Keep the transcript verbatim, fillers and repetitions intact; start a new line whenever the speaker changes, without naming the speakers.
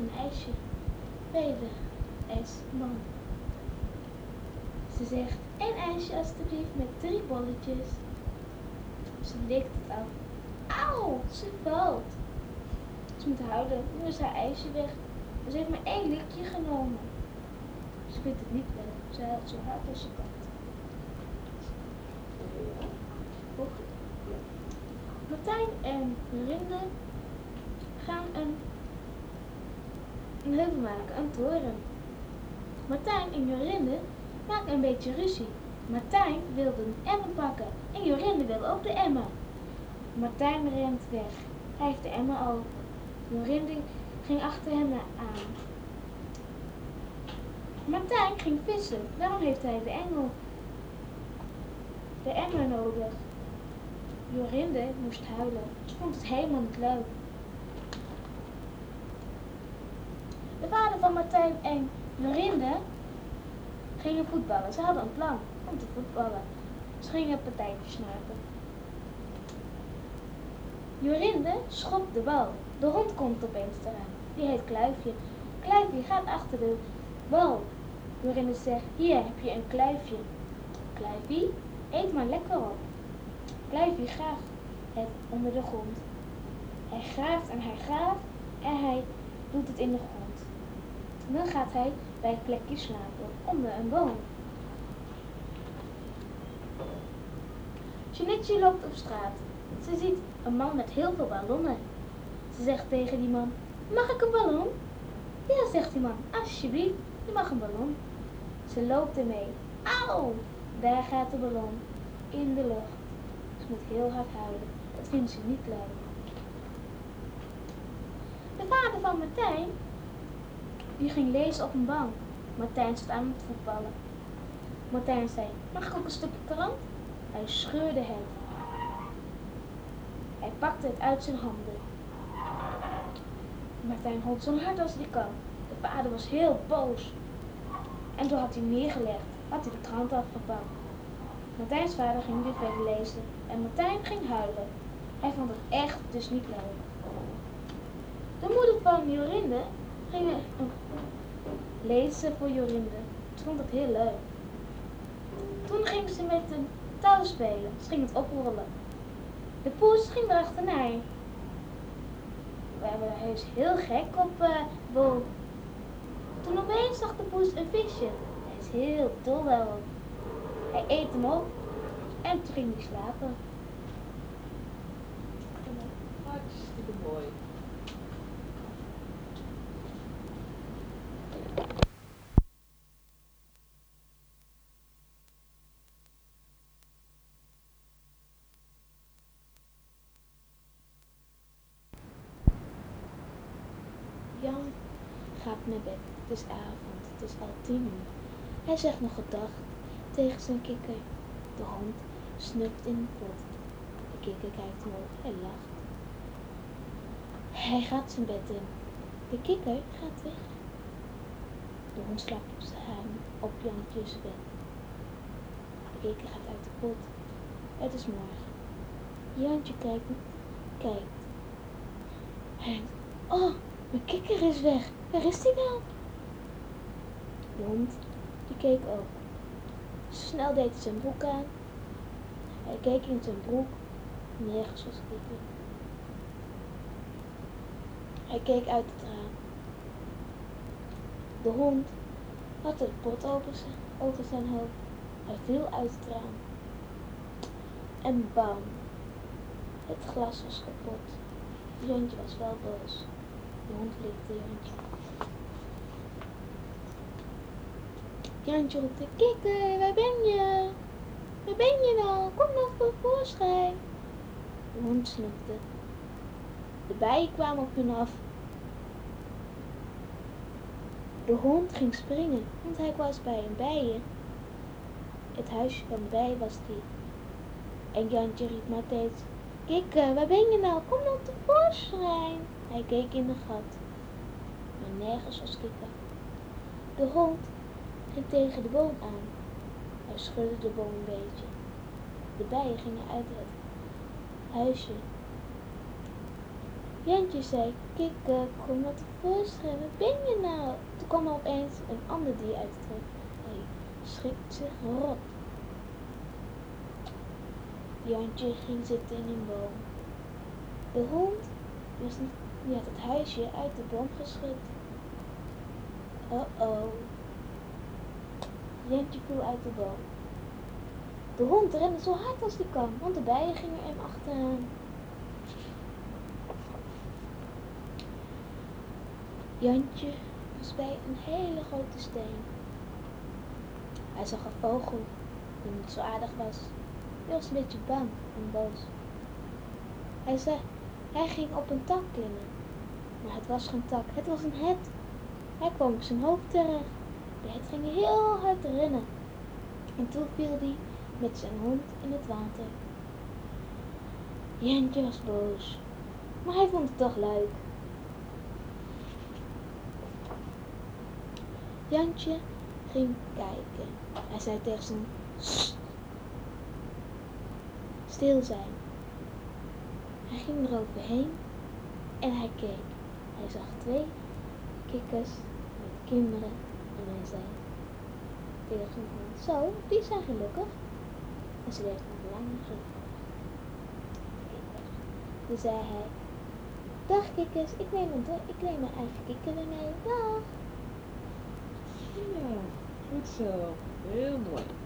een ijsje bij de ijsman. Ze zegt, een ijsje alstublieft met drie bolletjes. Ze likt het af. Auw, ze valt. Ze moet huilen, nu is haar ijsje weg. Ze heeft maar één likje genomen. Ze vindt het niet leuk, ze huilt zo hard als ze kan. Martijn en Jorinde gaan een, een heuvel maken, een toren. Martijn en Jorinde maken een beetje ruzie. Martijn wilde een emmer pakken en Jorinde wil ook de emmer. Martijn rent weg. Hij heeft de emmer al. Jorinde ging achter hem aan. Martijn ging vissen, daarom heeft hij de engel, de emmer nodig. Jorinde moest huilen, ze vond het helemaal niet leuk. De vader van Martijn en Jorinde gingen voetballen. Ze hadden een plan om te voetballen. Ze gingen partijtjes maken. Jorinde schopt de bal. De hond komt opeens eraan. Die heet Kluifje. Kluifje gaat achter de bal. Jorinde zegt, hier heb je een kluifje. Kluifje, eet maar lekker op. Kluifje graaft het onder de grond. Hij graaft en hij graaft en hij doet het in de grond. Dan gaat hij bij het plekje slapen, onder een boom. Jeannetje loopt op straat. Ze ziet een man met heel veel ballonnen. Ze zegt tegen die man, mag ik een ballon? Ja, zegt die man, alsjeblieft, je mag een ballon. Ze loopt ermee. Auw, daar gaat de ballon in de lucht. Ze moet heel hard huilen, dat vindt ze niet leuk. De vader van Martijn, die ging lezen op een bank. Martijn zat aan het voetballen. Martijn zei, mag ik ook een stukje krant? Hij scheurde het. Hij pakte het uit zijn handen. Martijn holde zo hard als hij kan. De vader was heel boos. En toen had hij neergelegd, had hij de krant afgepakt. Martijns vader ging weer verder lezen en Martijn ging huilen. Hij vond het echt dus niet leuk. De moeder van Jorinde ging lezen voor Jorinde. Ze vond het heel leuk. Toen ging ze met een touw spelen. Ze ging het oprollen. De poes ging erachterna. Hij is heel gek op uh, bol. Toen opeens zag de poes een visje. Hij is heel dol daarop. Hij eet hem op en toen ging hij slapen.
Hartstikke mooi.
Jan gaat naar bed. Het is avond. Het is al tien uur. Hij zegt nog gedag tegen zijn kikker. De hond snuft in de pot. De kikker kijkt omhoog en lacht. Hij gaat zijn bed in. De kikker gaat weg. De hond slaapt op zijn op Jantjes bed. De kikker gaat uit de pot. Het is morgen. Jantje kijkt, kijkt. Hij denkt, oh, mijn kikker is weg. Waar is die nou? De hond, die keek ook. Snel deed hij zijn broek aan. Hij keek in zijn broek. Nergens was kikker. Hij keek uit het raam. De hond had de pot over zijn, over zijn hoofd. Hij viel uit het raam. En bam. Het glas was kapot. Jantje was wel boos. De hond likte Jantje. Jantje roepte, kikker, waar ben je? Waar ben je nou? Kom nog tevoorschijn. De hond snoepte. De bijen kwamen op hun af. De hond ging springen, want hij was bij een bijen. Het huisje van de bijen was die. En Jantje riep maar steeds, kikker, waar ben je nou? Kom nog tevoorschijn. Hij keek in de gat, maar nergens was kikker. De hond ging tegen de boom aan. Hij schudde de boom een beetje. De bijen gingen uit het huisje. Jantje zei, Kikke, kom maar tevoorschijn, wat ben je nou? Toen kwam er opeens een ander dier uit het hok. Hij schrikt zich rot. Jantje ging zitten in een boom. De hond was niet, die had het huisje uit de boom geschud. Oh-oh. Jantje viel uit de boom. De hond rende zo hard als die kan, want de bijen gingen hem achteraan. Jantje was bij een hele grote steen. Hij zag een vogel die niet zo aardig was. Hij was een beetje bang en boos. Hij zei, hij ging op een tak klimmen. Maar het was geen tak, het was een het. Hij kwam op zijn hoofd terecht. De het ging heel hard rennen. En toen viel hij met zijn hond in het water. Jantje was boos, maar hij vond het toch leuk. Jantje ging kijken. Hij zei tegen zijn Sst, stil zijn. Hij ging eroverheen en hij keek. Hij zag twee kikkers met kinderen en hij zei tegen zijn hond, zo, die zijn gelukkig. En ze leeft nog lang gelukkig. Toen zei hij, dag kikkers, ik neem mijn, ik neem mijn eigen kikker weer mee. Dag.
Ja, goed zo. Heel mooi.